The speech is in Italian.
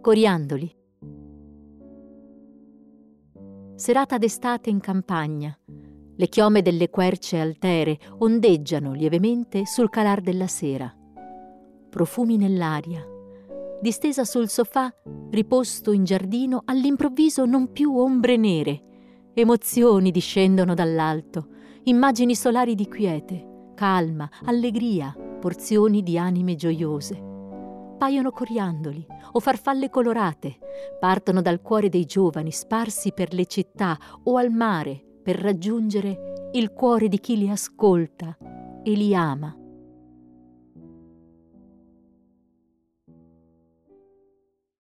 Coriandoli. Serata d'estate in campagna. Le chiome delle querce altere ondeggiano lievemente sul calar della sera. Profumi nell'aria. Distesa sul sofà, riposto in giardino, all'improvviso non più ombre nere. Emozioni discendono dall'alto, immagini solari di quiete, calma, allegria, porzioni di anime gioiose. Paiono coriandoli o farfalle colorate, partono dal cuore dei giovani sparsi per le città o al mare per raggiungere il cuore di chi li ascolta e li ama.